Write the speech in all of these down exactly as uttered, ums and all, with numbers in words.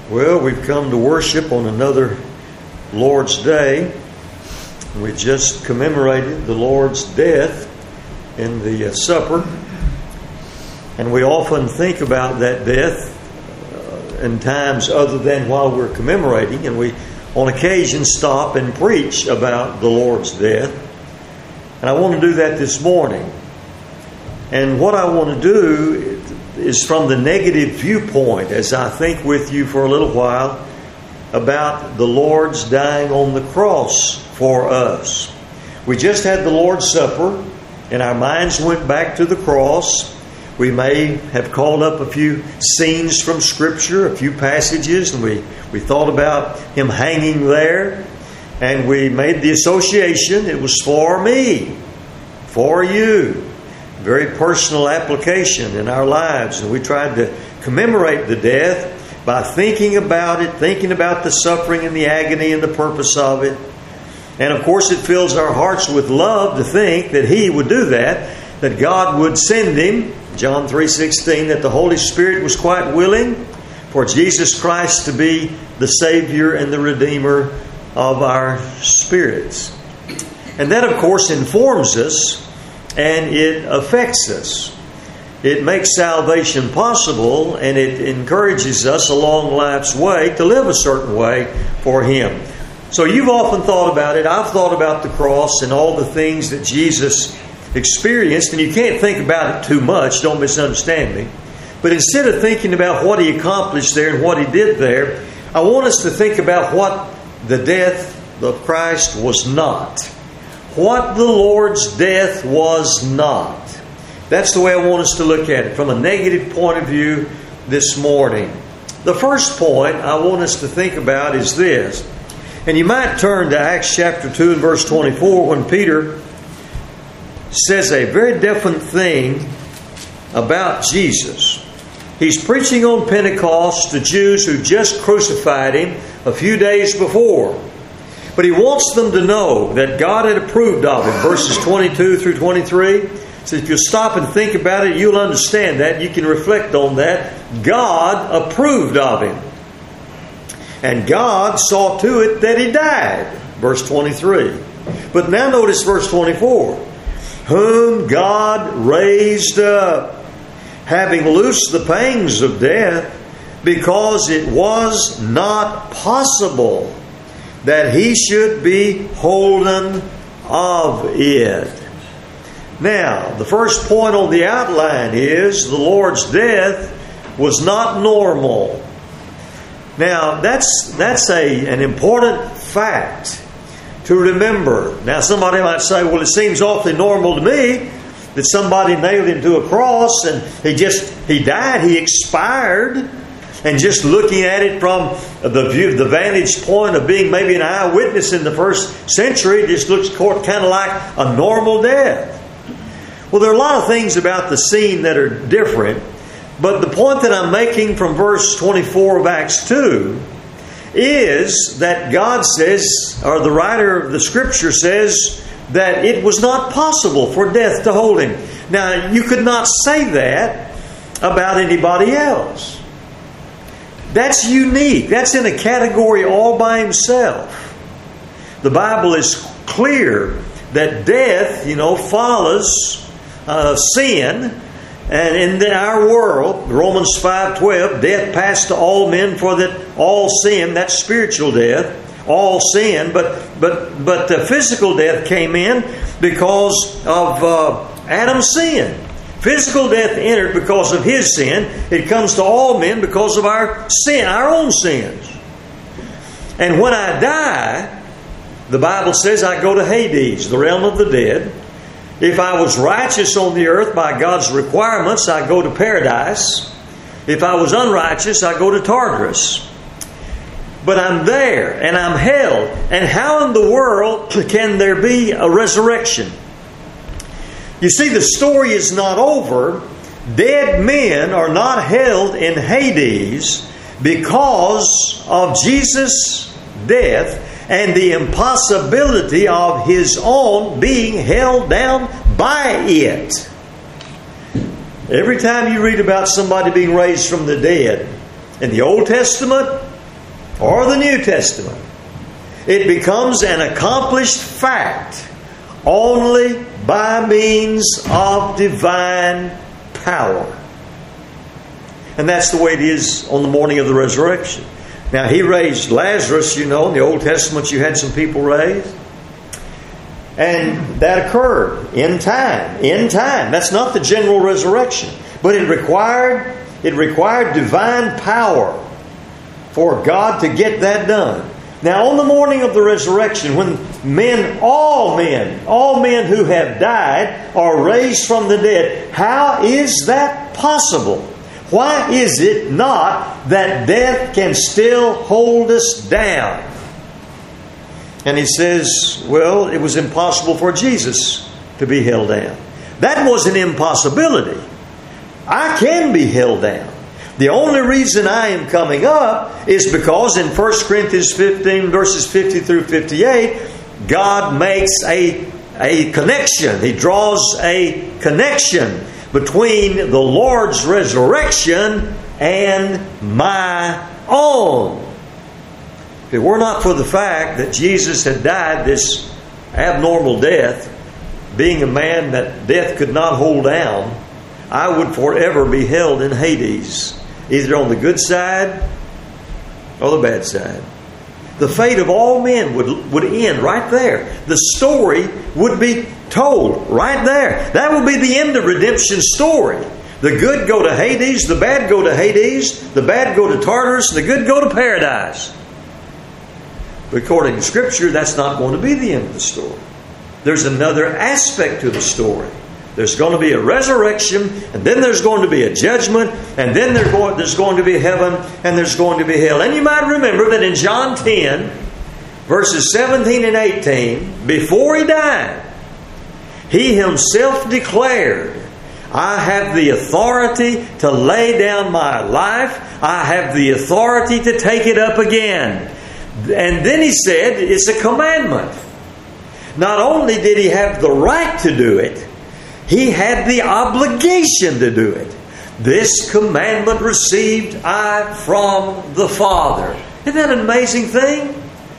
Well, we've come to worship on another Lord's Day. We just commemorated the Lord's death in the uh, supper. And we often think about that death uh, in times other than while we're commemorating. And we, on occasion, stop and preach about the Lord's death. And I want to do that this morning. And what I want to do is from the negative viewpoint, as I think with you for a little while about the Lord's dying on the cross for us. We just had the Lord's Supper, and our minds went back to the cross. We may have called up a few scenes from Scripture, a few passages, and we, we thought about Him hanging there, and we made the association. It was for me, for you. Very personal application in our lives. And we tried to commemorate the death by thinking about it, thinking about the suffering and the agony and the purpose of it. And of course it fills our hearts with love to think that He would do that, that God would send Him, John three sixteen, that the Holy Spirit was quite willing for Jesus Christ to be the Savior and the Redeemer of our spirits. And that of course informs us, and it affects us. It makes salvation possible, and it encourages us along life's way to live a certain way for Him. So you've often thought about it. I've thought about the cross and all the things that Jesus experienced, and you can't think about it too much, don't misunderstand me. But instead of thinking about what He accomplished there and what He did there, I want us to think about what the death of Christ was not. What the Lord's death was not. That's the way I want us to look at it from a negative point of view this morning. The first point I want us to think about is this. And you might turn to Acts chapter two and verse twenty-four when Peter says a very definite thing about Jesus. He's preaching on Pentecost to Jews who just crucified Him a few days before. But he wants them to know that God had approved of Him. Verses twenty-two through twenty-three. So if you'll stop and think about it, you'll understand that. You can reflect on that. God approved of Him. And God saw to it that He died. Verse twenty-three. But now notice verse twenty-four. Whom God raised up, having loosed the pangs of death, because it was not possible that He should be holden of it. Now, the first point on the outline is the Lord's death was not normal. Now, that's that's a an important fact to remember. Now, somebody might say, well, it seems awfully normal to me that somebody nailed Him to a cross and he just, he died, he expired. And just looking at it from the view, the vantage point of being maybe an eyewitness in the first century, it just looks kind of like a normal death. Well, there are a lot of things about the scene that are different. But the point that I'm making from verse twenty-four of Acts two is that God says, or the writer of the Scripture says, that it was not possible for death to hold Him. Now, you could not say that about anybody else. That's unique. That's in a category all by himself. The Bible is clear that death, you know, follows uh, sin. And in the, our world, Romans five twelve, death passed to all men for that all sin, that's spiritual death, all sin. But but but the physical death came in because of uh, Adam's sin. Physical death entered because of his sin. It comes to all men because of our sin, our own sins. And when I die, the Bible says I go to Hades, the realm of the dead. If I was righteous on the earth by God's requirements, I go to paradise. If I was unrighteous, I go to Tartarus. But I'm there and I'm held. And how in the world can there be a resurrection? You see, the story is not over. Dead men are not held in Hades because of Jesus' death and the impossibility of His own being held down by it. Every time you read about somebody being raised from the dead, in the Old Testament or the New Testament, it becomes an accomplished fact only by means of divine power. And that's the way it is on the morning of the resurrection. Now, He raised Lazarus, you know. In the Old Testament, you had some people raised. And that occurred in time. In time. That's not the general resurrection. But it required, it required divine power for God to get that done. Now, on the morning of the resurrection, when men, all men, all men who have died are raised from the dead, how is that possible? Why is it not that death can still hold us down? And he says, well, it was impossible for Jesus to be held down. That was an impossibility. I can be held down. The only reason I am coming up is because in First Corinthians fifteen, verses fifty through fifty-eight, God makes a, a connection. He draws a connection between the Lord's resurrection and my own. If it were not for the fact that Jesus had died this abnormal death, being a man that death could not hold down, I would forever be held in Hades, either on the good side or the bad side. The fate of all men would, would end right there. The story would be told right there. That would be the end of redemption's story. The good go to Hades, the bad go to Hades, the bad go to Tartarus, the good go to paradise. But according to Scripture, that's not going to be the end of the story. There's another aspect to the story. There's going to be a resurrection, and then there's going to be a judgment, and then there's going to be heaven, and there's going to be hell. And you might remember that in John ten, verses seventeen and eighteen, before He died, He Himself declared, I have the authority to lay down my life. I have the authority to take it up again. And then He said, it's a commandment. Not only did He have the right to do it, He had the obligation to do it. This commandment received I from the Father. Isn't that an amazing thing?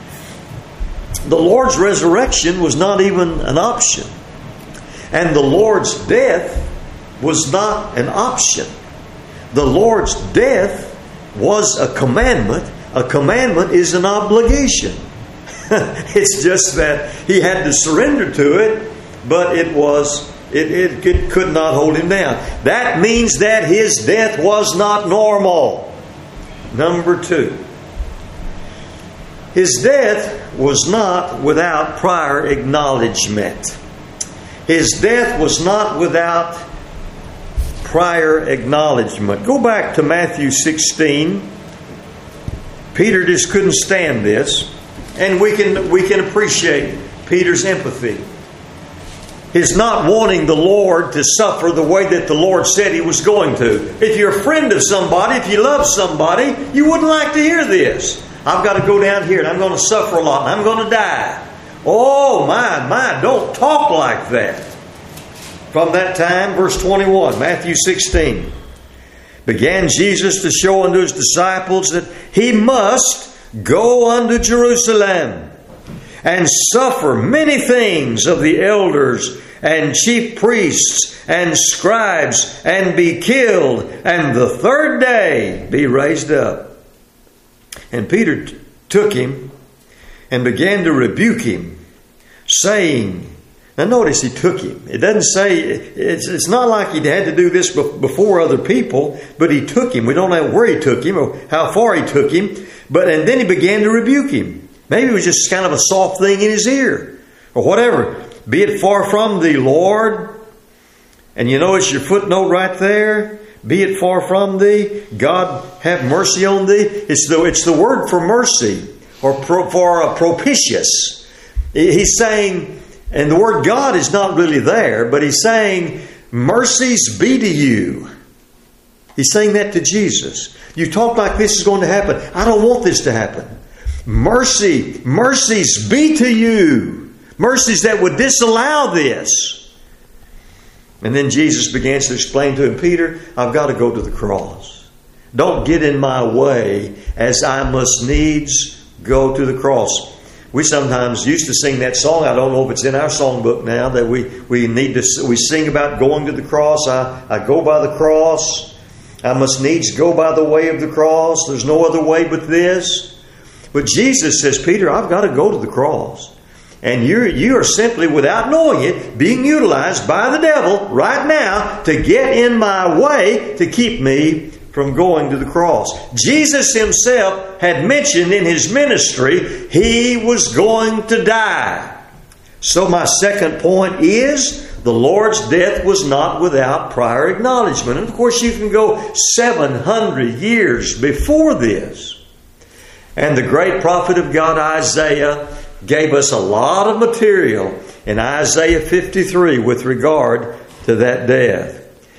The Lord's resurrection was not even an option. And the Lord's death was not an option. The Lord's death was a commandment. A commandment is an obligation. It's just that He had to surrender to it, but it was it, it, it could not hold Him down. That means that His death was not normal. Number two, His death was not without prior acknowledgement. His death was not without prior acknowledgement. Go back to Matthew sixteen. Peter just couldn't stand this. And we can we can appreciate Peter's empathy. His not wanting the Lord to suffer the way that the Lord said He was going to. If you're a friend of somebody, if you love somebody, you wouldn't like to hear this. I've got to go down here and I'm going to suffer a lot and I'm going to die. Oh my, my, don't talk like that. From that time, verse twenty-one, Matthew sixteen. Began Jesus to show unto His disciples that He must go unto Jerusalem and suffer many things of the elders and chief priests and scribes and be killed and the third day be raised up. And Peter t- took Him and began to rebuke Him, saying, now notice He took Him. It doesn't say, it's, it's not like He had to do this before other people, but He took Him. We don't know where He took Him or how far He took Him. But and then He began to rebuke Him. Maybe it was just kind of a soft thing in His ear or whatever. Be it far from Thee, Lord. And you notice your footnote right there. Be it far from Thee. God have mercy on Thee. It's the, it's the word for mercy or pro, for a propitious. He's saying, and the word God is not really there, but He's saying, mercies be to you. He's saying that to Jesus. You talk like this is going to happen. I don't want this to happen. Mercy, mercies be to you. Mercies that would disallow this. And then Jesus begins to explain to him, Peter, I've got to go to the cross. Don't get in my way, as I must needs go to the cross. We sometimes used to sing that song. I don't know if it's in our songbook now, that we, we need to we sing about going to the cross. I, I go by the cross. I must needs go by the way of the cross. There's no other way but this. But Jesus says, Peter, I've got to go to the cross. And you're, you are simply, without knowing it, being utilized by the devil right now to get in my way to keep me from going to the cross. Jesus himself had mentioned in his ministry he was going to die. So my second point is the Lord's death was not without prior acknowledgement. And of course you can go seven hundred years before this. And the great prophet of God Isaiah gave us a lot of material in Isaiah fifty-three with regard to that death.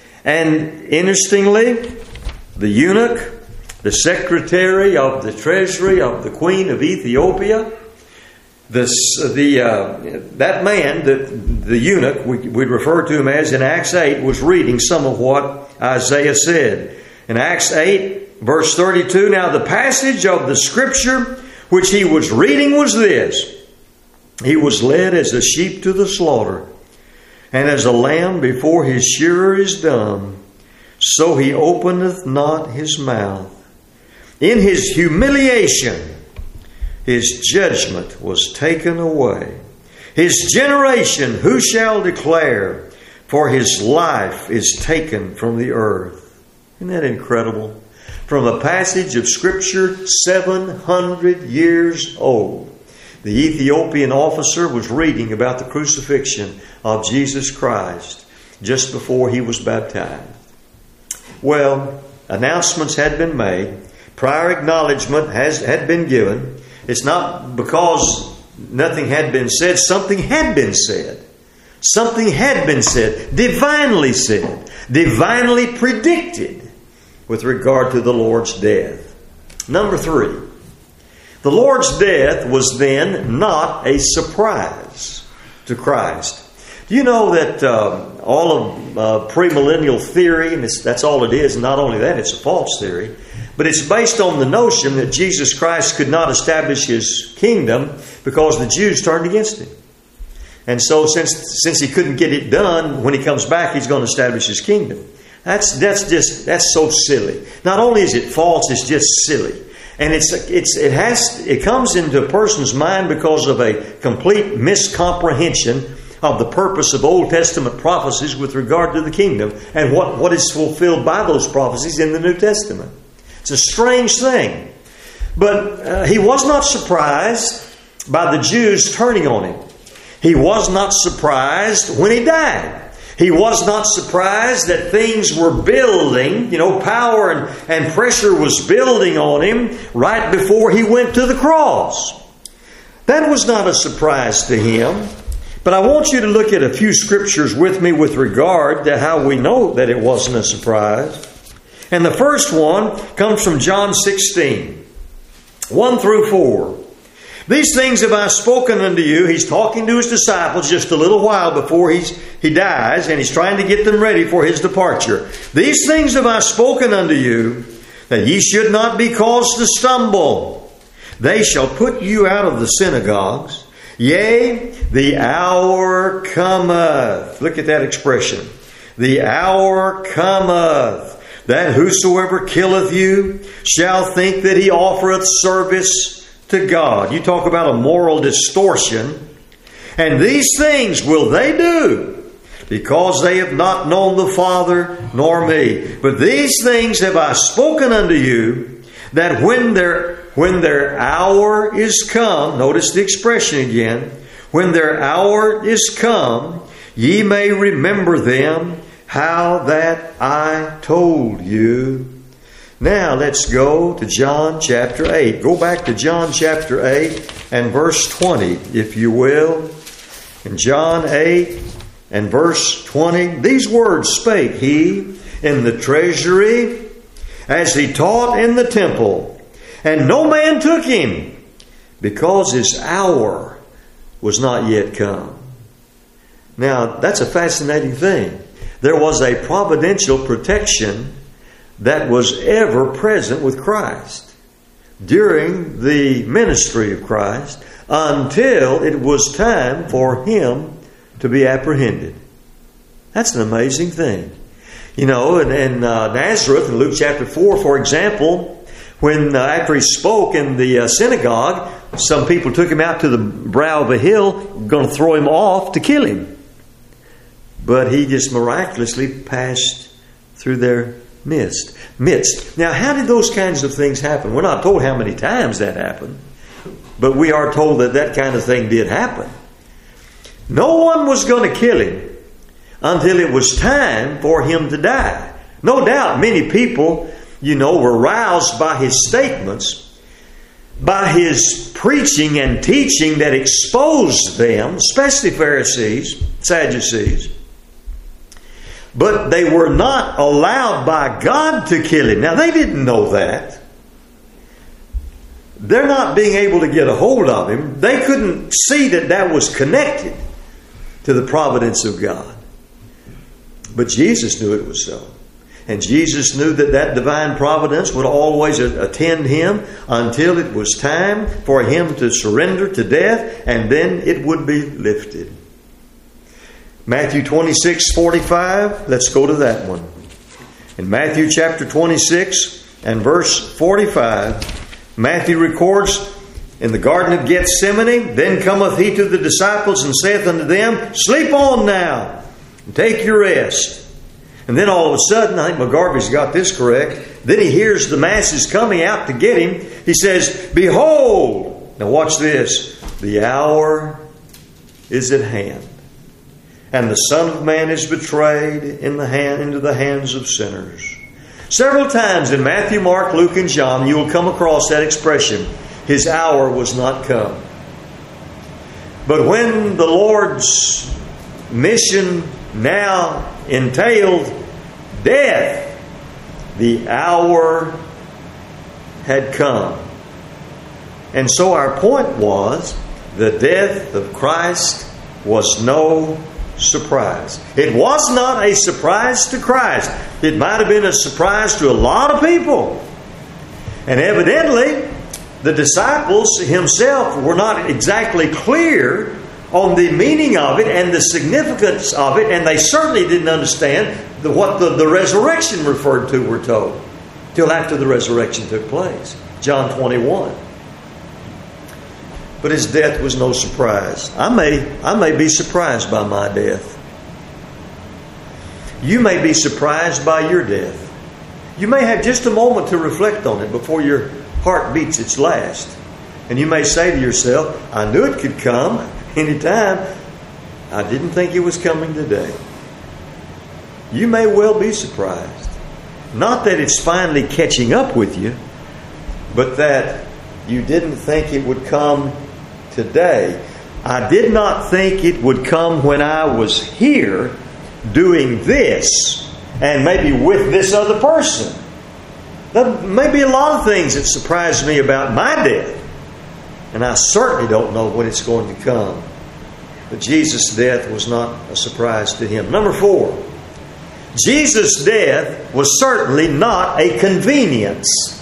And interestingly, the eunuch, the secretary of the treasury of the queen of Ethiopia, this, the, uh, that man, the, the eunuch, we, we'd refer to him as in Acts eight, was reading some of what Isaiah said. In Acts eight, verse thirty-two, now the passage of the scripture which he was reading was this: he was led as a sheep to the slaughter, and as a lamb before his shearer is dumb, so he openeth not his mouth. In his humiliation, his judgment was taken away. His generation who shall declare? For his life is taken from the earth. Isn't that incredible? From a passage of Scripture seven hundred years old, the Ethiopian officer was reading about the crucifixion of Jesus Christ just before he was baptized. Well, announcements had been made. Prior acknowledgement has had been given. It's not because nothing had been said. Something had been said. Something had been said. Divinely said. Divinely predicted with regard to the Lord's death. Number three. The Lord's death was then not a surprise to Christ. Do you know that uh, all of uh, premillennial theory, and it's, that's all it is, and not only that, it's a false theory, but it's based on the notion that Jesus Christ could not establish his kingdom because the Jews turned against him. And so since since he couldn't get it done, when he comes back, he's going to establish his kingdom. That's that's just that's so silly. Not only is it false, it's just silly. And it's it's it has it comes into a person's mind because of a complete miscomprehension of the purpose of Old Testament prophecies with regard to the kingdom and what, what is fulfilled by those prophecies in the New Testament. It's a strange thing. But uh, he was not surprised by the Jews turning on him. He was not surprised when he died. He was not surprised that things were building, you know, power and, and pressure was building on him right before he went to the cross. That was not a surprise to him. But I want you to look at a few scriptures with me with regard to how we know that it wasn't a surprise. And the first one comes from John sixteen, one through four. These things have I spoken unto you. He's talking to his disciples just a little while before he's, he dies, and he's trying to get them ready for his departure. These things have I spoken unto you, that ye should not be caused to stumble. They shall put you out of the synagogues. Yea, the hour cometh. Look at that expression. The hour cometh, that whosoever killeth you shall think that he offereth service to God. You talk about a moral distortion. And these things will they do, because they have not known the Father nor me. But these things have I spoken unto you, that when their, when their hour is come, notice the expression again, when their hour is come, ye may remember them, how that I told you. Now let's go to John chapter eight. Go back to John chapter eight and verse twenty, if you will. In John eight and verse twenty, these words spake he in the treasury as he taught in the temple. And no man took him, because his hour was not yet come. Now, that's a fascinating thing. There was a providential protection that was ever present with Christ during the ministry of Christ until it was time for Him to be apprehended. That's an amazing thing. You know, in, in uh, Nazareth, in Luke chapter four, for example, when uh, after He spoke in the uh, synagogue, some people took Him out to the brow of a hill, going to throw Him off to kill Him. But He just miraculously passed through their midst. midst. Now, how did those kinds of things happen? We're not told how many times that happened, but we are told that that kind of thing did happen. No one was going to kill Him until it was time for Him to die. No doubt many people, you know, were roused by His statements, by His preaching and teaching that exposed them, especially Pharisees, Sadducees. But they were not allowed by God to kill Him. Now, they didn't know that. They're not being able to get a hold of Him. They couldn't see that that was connected to the providence of God. But Jesus knew it was so. And Jesus knew that that divine providence would always attend Him until it was time for Him to surrender to death, and then it would be lifted. Matthew twenty-six forty-five, let's go to that one. In Matthew chapter twenty-six and verse forty-five, Matthew records, in the garden of Gethsemane, then cometh He to the disciples and saith unto them, sleep on now, and take your rest. And then all of a sudden, I think McGarvey's got this correct, then He hears the masses coming out to get Him. He says, behold, now watch this, the hour is at hand, and the Son of Man is betrayed in the hand, into the hands of sinners. Several times in Matthew, Mark, Luke, and John, you will come across that expression, His hour was not come. But when the Lord's mission now entailed death, the hour had come. And so our point was, the death of Christ was no surprise. It was not a surprise to Christ. It might have been a surprise to a lot of people. And evidently, the disciples himself were not exactly clear on the meaning of it and the significance of it, and they certainly didn't understand the, what the, the resurrection referred to, we're told, till after the resurrection took place. John twenty-one. But His death was no surprise. I may, I may be surprised by my death. You may be surprised by your death. You may have just a moment to reflect on it before your heart beats its last. And you may say to yourself, I knew it could come anytime. I didn't think it was coming today. You may well be surprised. Not that it's finally catching up with you, but that you didn't think it would come today. I did not think it would come when I was here doing this, and maybe with this other person. There may be a lot of things that surprise me about my death, and I certainly don't know when it's going to come. But Jesus' death was not a surprise to Him. Number four, Jesus' death was certainly not a convenience.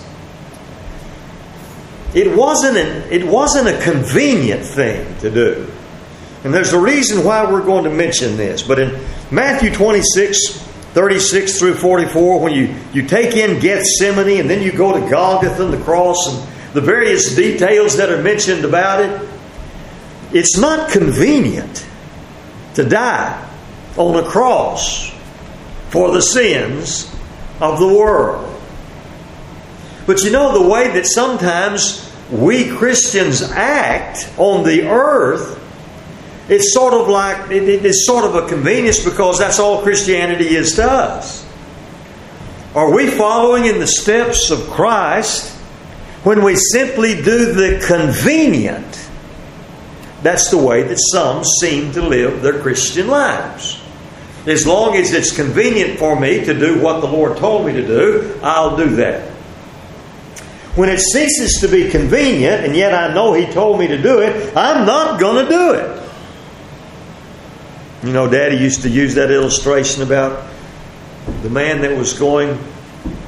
It wasn't an, it wasn't a convenient thing to do. And there's a reason why we're going to mention this. But in Matthew twenty-six, thirty-six through forty-four, when you, you take in Gethsemane and then you go to Golgotha and the cross and the various details that are mentioned about it, it's not convenient to die on a cross for the sins of the world. But you know, the way that sometimes we Christians act on the earth, it's sort of like, it is sort of a convenience because that's all Christianity is to us. Are we following in the steps of Christ when we simply do the convenient? That's the way that some seem to live their Christian lives. As long as it's convenient for me to do what the Lord told me to do, I'll do that. When it ceases to be convenient, and yet I know He told me to do it, I'm not going to do it. You know, Daddy used to use that illustration about the man that was going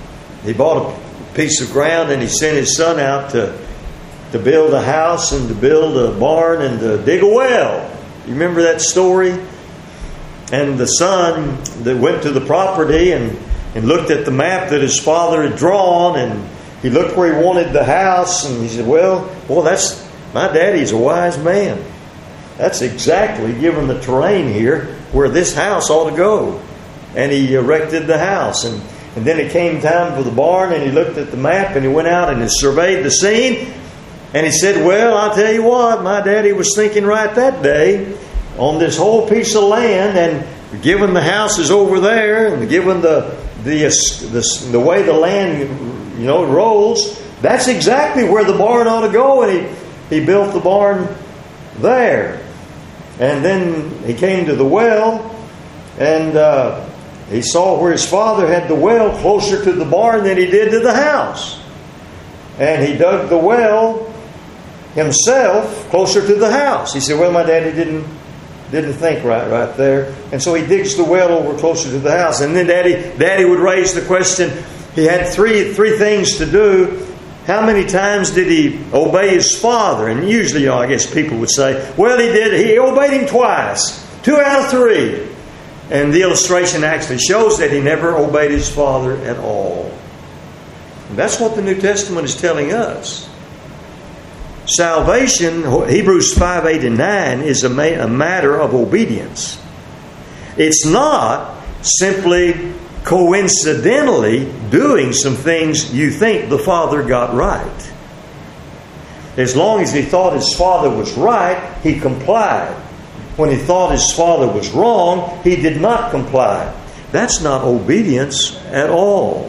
he bought a piece of ground and he sent his son out to, to build a house and to build a barn and to dig a well. You remember that story? And the son that went to the property and, and looked at the map that his father had drawn, and he looked where he wanted the house, and he said, well, boy, that's, my daddy's a wise man. That's exactly, given the terrain here, where this house ought to go. And he erected the house. And, and then it came time for the barn, and he looked at the map, and he went out and he surveyed the scene. And he said, well, I'll tell you what, my daddy was thinking right that day on this whole piece of land, and given the houses over there, and given the the the, the way the land, you know, rolls, that's exactly where the barn ought to go. And he, he built the barn there. And then he came to the well, and uh, he saw where his father had the well closer to the barn than he did to the house. And he dug the well himself closer to the house. He said, well, my daddy didn't didn't think right right there. And so he digs the well over closer to the house. And then daddy daddy would raise the question, he had three three things to do. How many times did he obey his father? And usually, you know, I guess people would say, well, he did. He obeyed him twice. Two out of three. And the illustration actually shows that he never obeyed his father at all. And that's what the New Testament is telling us. Salvation, Hebrews five, eight, and nine, is a, ma- a matter of obedience. It's not simply coincidentally doing some things you think the father got right. As long as he thought his father was right, he complied. When he thought his father was wrong, he did not comply. That's not obedience at all.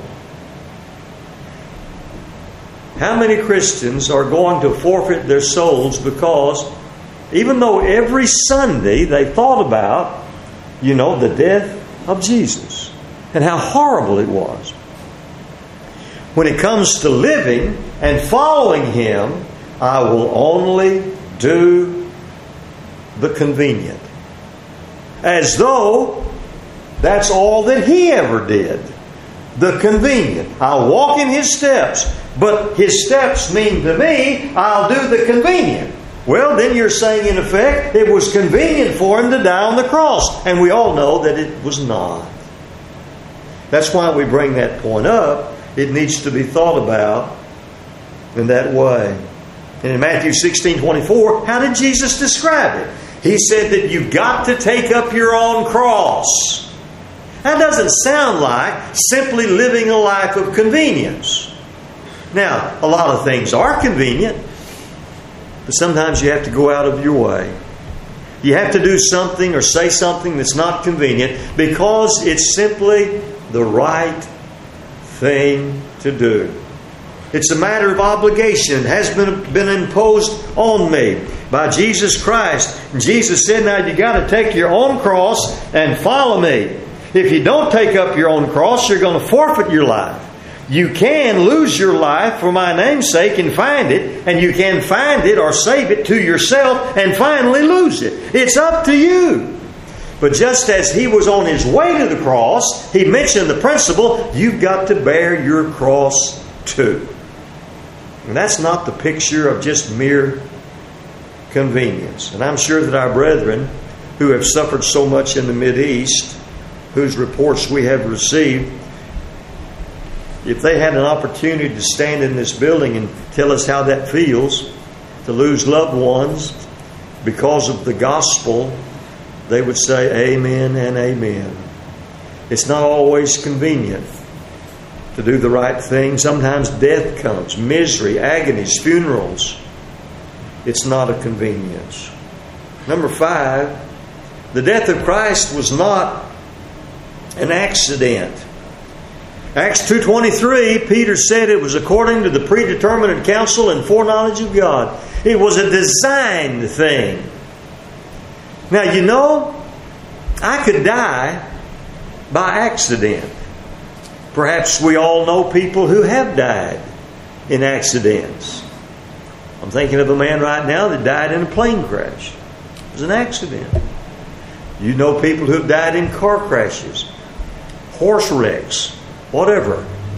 How many Christians are going to forfeit their souls because even though every Sunday they thought about, you know, the death of Jesus and how horrible it was, when it comes to living and following Him, I will only do the convenient. As though that's all that He ever did. The convenient. I'll walk in His steps, but His steps mean to me, I'll do the convenient. Well, then you're saying, in effect, it was convenient for Him to die on the cross. And we all know that it was not. That's why we bring that point up. It needs to be thought about in that way. And in Matthew sixteen twenty-four, how did Jesus describe it? He said that you've got to take up your own cross. That doesn't sound like simply living a life of convenience. Now, a lot of things are convenient, but sometimes you have to go out of your way. You have to do something or say something that's not convenient because it's simply the right thing to do. It's a matter of obligation. It has been, been imposed on me by Jesus Christ. And Jesus said, now you got to take your own cross and follow me. If you don't take up your own cross, you're going to forfeit your life. You can lose your life for my name's sake and find it, and you can find it or save it to yourself and finally lose it. It's up to you. But just as He was on His way to the cross, He mentioned the principle, you've got to bear your cross too. And that's not the picture of just mere convenience. And I'm sure that our brethren who have suffered so much in the Mideast, whose reports we have received, if they had an opportunity to stand in this building and tell us how that feels, to lose loved ones because of the gospel, they would say amen and amen. It's not always convenient to do the right thing. Sometimes death comes, misery, agonies, funerals. It's not a convenience. Number five, the death of Christ was not an accident. Acts two twenty-three, Peter said it was according to the predetermined counsel and foreknowledge of God. It was a designed thing. Now, you know, I could die by accident. Perhaps we all know people who have died in accidents. I'm thinking of a man right now that died in a plane crash. It was an accident. You know people who have died in car crashes, horse wrecks, whatever.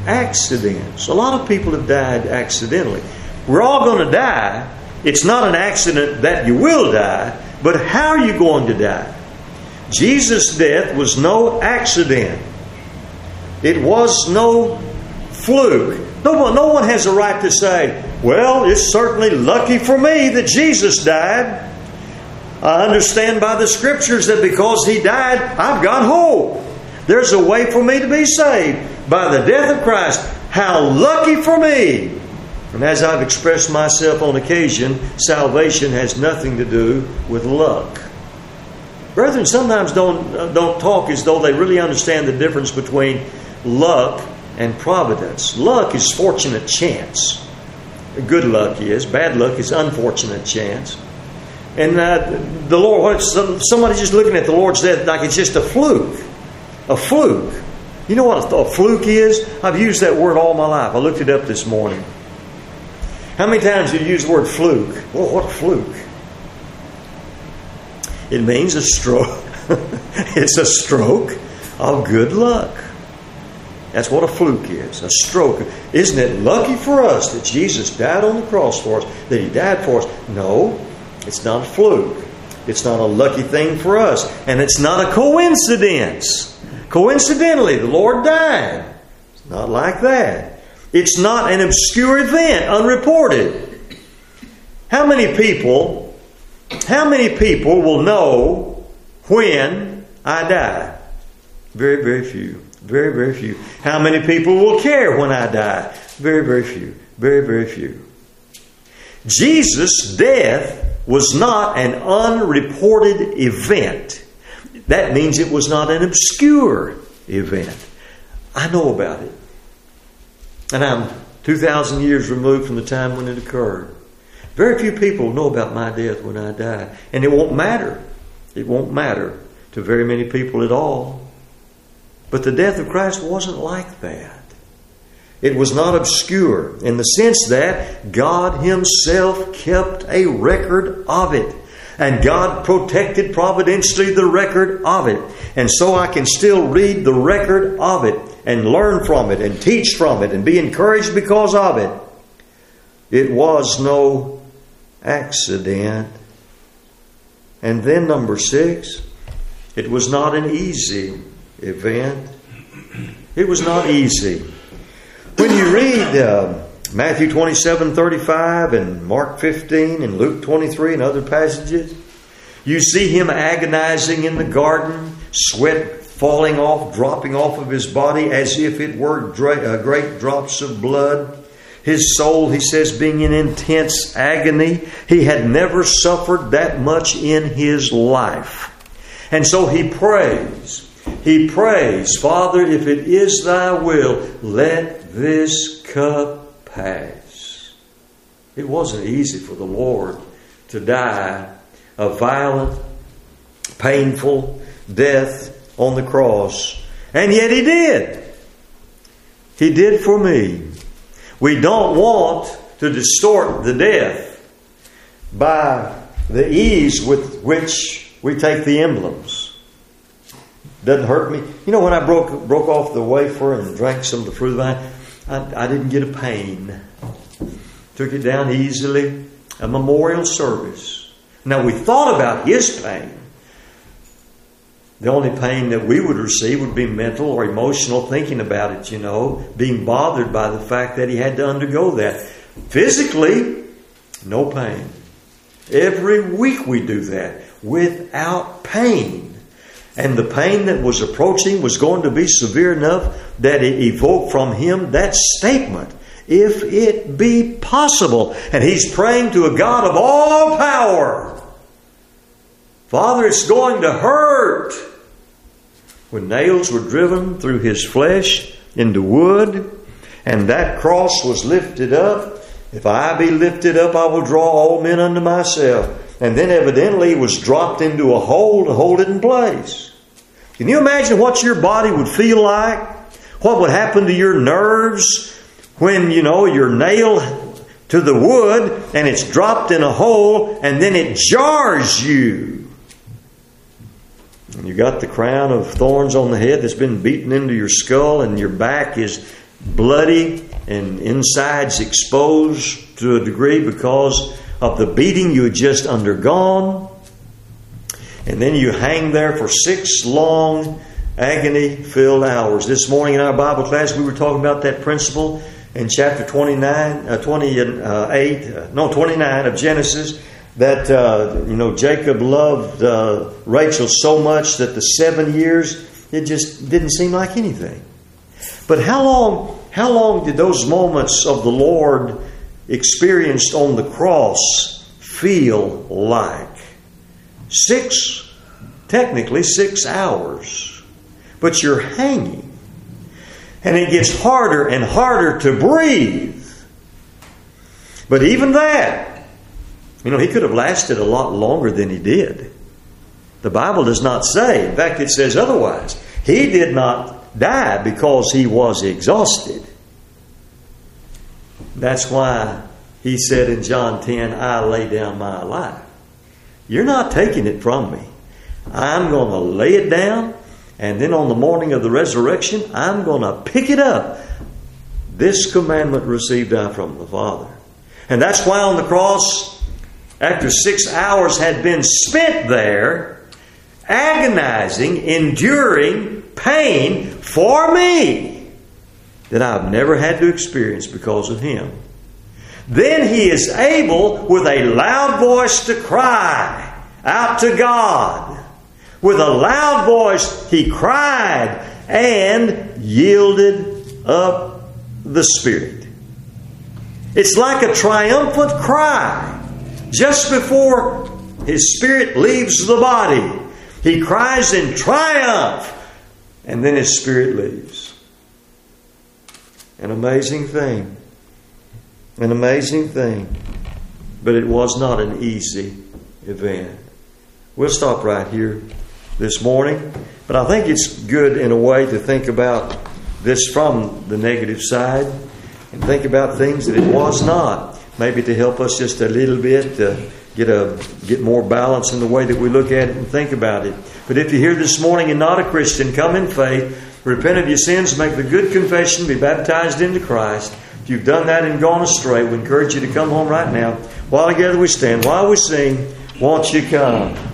accidents. A lot of people have died accidentally. We're all going to die. It's not an accident that you will die, but how are you going to die? Jesus' death was no accident. It was no fluke. No one, no one has a right to say, well, it's certainly lucky for me that Jesus died. I understand by the Scriptures that because He died, I've got hope. There's a way for me to be saved by the death of Christ. How lucky for me! And as I've expressed myself on occasion, salvation has nothing to do with luck. Brethren sometimes don't, uh, don't talk as though they really understand the difference between luck and providence. Luck is fortunate chance. Good luck is. Bad luck is unfortunate chance. And uh, the Lord, somebody's just looking at the Lord's death like it's just a fluke. A fluke. You know what a fluke is? I've used that word all my life. I looked it up this morning. How many times do you use the word fluke? Well, what a fluke. It means a stroke. It's a stroke of good luck. That's what a fluke is. A stroke. Isn't it lucky for us that Jesus died on the cross for us? That He died for us? No, it's not a fluke. It's not a lucky thing for us. And it's not a coincidence. Coincidentally, the Lord died. It's not like that. It's not an obscure event, unreported. How many people, how many people will know when I die? Very, very few. Very, very few. How many people will care when I die? Very, very few. Very, very few. Jesus' death was not an unreported event. That means it was not an obscure event. I know about it. And I'm two thousand years removed from the time when it occurred. Very few people know about my death when I die. And it won't matter. It won't matter to very many people at all. But the death of Christ wasn't like that. It was not obscure in the sense that God Himself kept a record of it. And God protected providentially the record of it. And so I can still read the record of it and learn from it and teach from it and be encouraged because of it. It was no accident. And then number six, it was not an easy event. It was not easy. When you read uh, Matthew twenty-seven thirty-five and Mark fifteen and Luke twenty-three and other passages, you see Him agonizing in the garden, sweat falling off, dropping off of His body as if it were great drops of blood. His soul, He says, being in intense agony. He had never suffered that much in His life. And so He prays. He prays, Father, if it is Thy will, let this cup pass. It wasn't easy for the Lord to die a violent, painful death on the cross. And yet He did. He did for me. We don't want to distort the death by the ease with which we take the emblems. Doesn't hurt me. You know, when I broke broke off the wafer and drank some of the fruit of the vine, I, I didn't get a pain. Took it down easily. A memorial service. Now, we thought about His pain. The only pain that we would receive would be mental or emotional, thinking about it, you know, being bothered by the fact that He had to undergo that. Physically, no pain. Every week we do that without pain. And the pain that was approaching was going to be severe enough that it evoked from Him that statement, if it be possible. And He's praying to a God of all power. Father, it's going to hurt. When nails were driven through His flesh into wood, and that cross was lifted up, if I be lifted up, I will draw all men unto myself. And then evidently it was dropped into a hole to hold it in place. Can you imagine what your body would feel like? What would happen to your nerves when, you know, you're nailed to the wood and it's dropped in a hole and then it jars you? And you got the crown of thorns on the head that's been beaten into your skull, and your back is bloody and insides exposed to a degree because of the beating you had just undergone. And then you hang there for six long agony-filled hours. This morning in our Bible class, we were talking about that principle in chapter twenty-nine, uh, twenty-eight, uh, no, twenty-nine of Genesis, that uh, you know Jacob loved uh, Rachel so much that the seven years it just didn't seem like anything. But how long? How long did those moments of the Lord experienced on the cross feel like? Six, technically six hours. But you're hanging. And it gets harder and harder to breathe. But even that, you know, he could have lasted a lot longer than he did. The Bible does not say. In fact, it says otherwise. He did not die because he was exhausted. That's why he said in John ten, I lay down my life. You're not taking it from me. I'm going to lay it down, and then on the morning of the resurrection, I'm going to pick it up. This commandment received I from the Father. And that's why on the cross, after six hours had been spent there, agonizing, enduring pain for me that I've never had to experience because of Him. Then He is able with a loud voice to cry out to God. With a loud voice He cried and yielded up the Spirit. It's like a triumphant cry. Just before His Spirit leaves the body, He cries in triumph, and then His Spirit leaves. An amazing thing. An amazing thing. But it was not an easy event. We'll stop right here this morning. But I think it's good in a way to think about this from the negative side and think about things that it was not. Maybe to help us just a little bit to get a get more balance in the way that we look at it and think about it. But if you're here this morning and not a Christian, come in faith, repent of your sins, make the good confession, be baptized into Christ. If you've done that and gone astray, we encourage you to come home right now. While together we stand, while we sing, won't you come?